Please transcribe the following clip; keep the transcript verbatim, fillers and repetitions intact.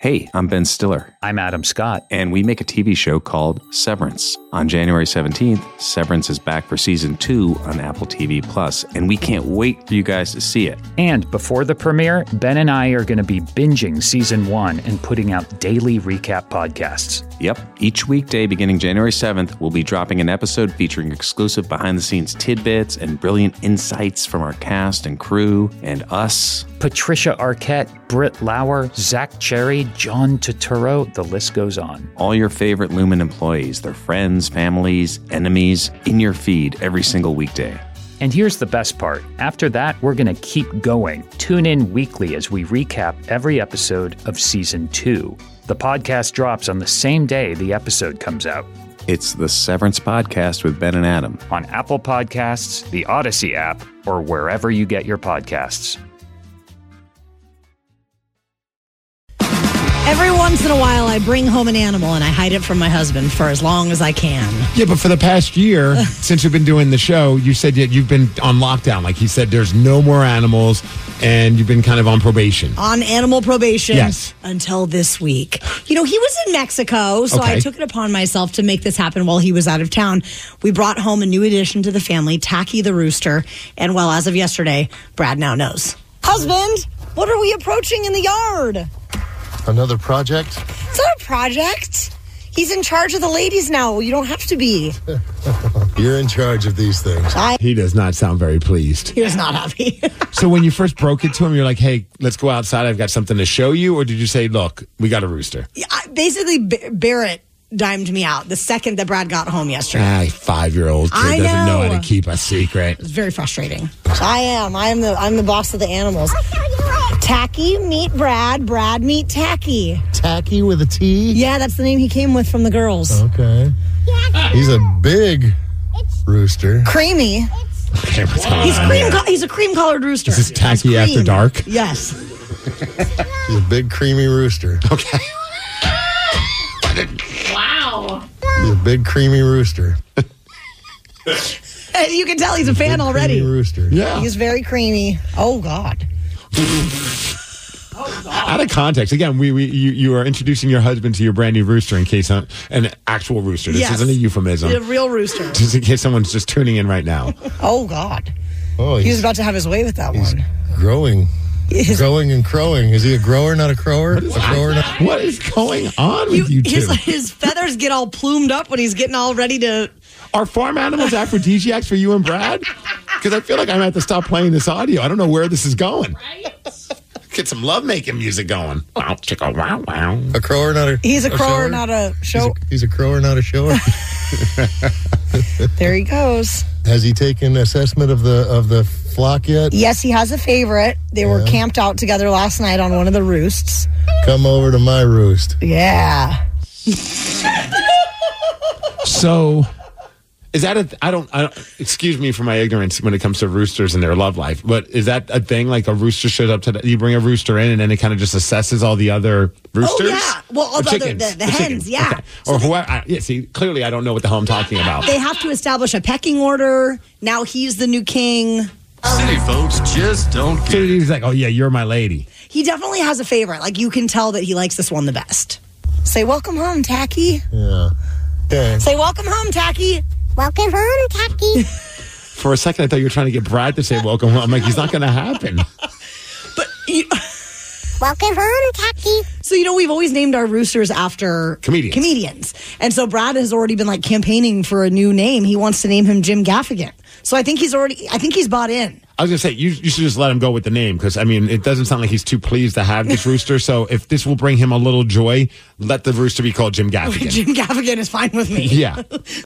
Hey, I'm Ben Stiller. I'm Adam Scott. And we make a T V show called Severance. On January seventeenth, Severance is back for season two on Apple T V Plus, and we can't wait for you guys to see it. And before the premiere, Ben and I are going to be binging season one and putting out daily recap podcasts. Yep. Each weekday beginning January seventh, we'll be dropping an episode featuring exclusive behind-the-scenes tidbits and brilliant insights from our cast and crew and us. Patricia Arquette, Britt Lauer, Zach Cherry, John Turturro, the list goes on. All your favorite Lumen employees, their friends, families, enemies, in your feed every single weekday. And here's the best part. After that, we're going to keep going. Tune in weekly as we recap every episode of season two. The podcast drops on the same day the episode comes out. It's the Severance Podcast with Ben and Adam. On Apple Podcasts, the Odyssey app, or wherever you get your podcasts. Every once in a while, I bring home an animal and I hide it from my husband for as long as I can. Yeah, but for the past year, since you've been doing the show, you said that you've been on lockdown. Like he said, there's no more animals, and you've been kind of on probation. On animal probation. Yes. Until this week. You know, he was in Mexico, so Okay. I took it upon myself to make this happen while he was out of town. We brought home a new addition to the family, Tacky the rooster, and well, as of yesterday, Brad now knows. Husband, what are we approaching in the yard? Another project? It's not a project. He's in charge of the ladies now. You don't have to be. You're in charge of these things. I He does not sound very pleased. he was not happy. So when you first broke it to him, you're like, hey, let's go outside. I've got something to show you. Or did you say, look, we got a rooster? Yeah, I- Basically, B- Barrett dimed me out the second that Brad got home yesterday. Ah, five-year-old kid I doesn't know know. how to keep a secret. It's very frustrating. I am. I am the I'm the boss of the animals. Tacky, meet Brad. Brad, meet Tacky. Tacky with a T? Yeah, that's the name he came with from the girls. Okay. He's a big rooster. Creamy. Okay, what's going He's on cream. here? Co- he's a cream-colored rooster. Is this Tacky He's After cream. Dark? Yes. He's a big, creamy rooster. Okay. He's a big, creamy rooster. And you can tell he's a fan Big, already. creamy rooster. Yeah. He's very creamy. Oh God. Out of context, again, we, we you, you are introducing your husband to your brand new rooster in case uh, an actual rooster. This Yes. isn't a euphemism. A real rooster. Just in case someone's just tuning in right now. Oh God. Oh, He was he's, about to have his way with that he's one. growing. His- Growing and crowing. Is he a grower, not a crower? A grower, not... What is going on You- with you two? his, his feathers get all plumed up when he's getting all ready to. Are farm animals aphrodisiacs for you and Brad? Because I feel like I'm going to have to stop playing this audio. I don't know where this is going. Get some lovemaking music going. Wow, chicka, wow, wow. A crower, not a He's a crower, shower? not a He's show. a, he's a crower, not a shower. There he goes. Has he taken assessment of the of the flock yet? Yes, he has a favorite. They were Yeah. camped out together last night on one of the roosts. Come over to my roost. Yeah. So, is that a, I don't, I don't, excuse me for my ignorance when it comes to roosters and their love life, but is that a thing? Like a rooster shows up to, the, you bring a rooster in and then it kind of just assesses all the other roosters? yeah. Well, all Or the other- chickens? the- the Or hens, chickens. yeah. Okay. Or whoever, I, yeah, see, clearly I don't know what the hell I'm talking about. They have to establish a pecking order. Now he's the new king. City folks just don't So get it. he's like, oh yeah, you're my lady. He definitely has a favorite. Like, you can tell that he likes this one the best. Say, welcome home, Tacky. Yeah. Okay. Say, welcome home, Tacky. Welcome home, Tacky. For a second, I thought you were trying to get Brad to say welcome home. I'm like, he's not going to happen. But, you, Welcome home, Tacky. so, you know, we've always named our roosters after Comedians. comedians. And so Brad has already been, like, campaigning for a new name. He wants to name him Jim Gaffigan. So I think he's already, I think he's bought in. I was going to say, you, you should just let him go with the name because, I mean, it doesn't sound like he's too pleased to have this rooster. So if this will bring him a little joy, let the rooster be called Jim Gaffigan. Jim Gaffigan is fine with me. Yeah.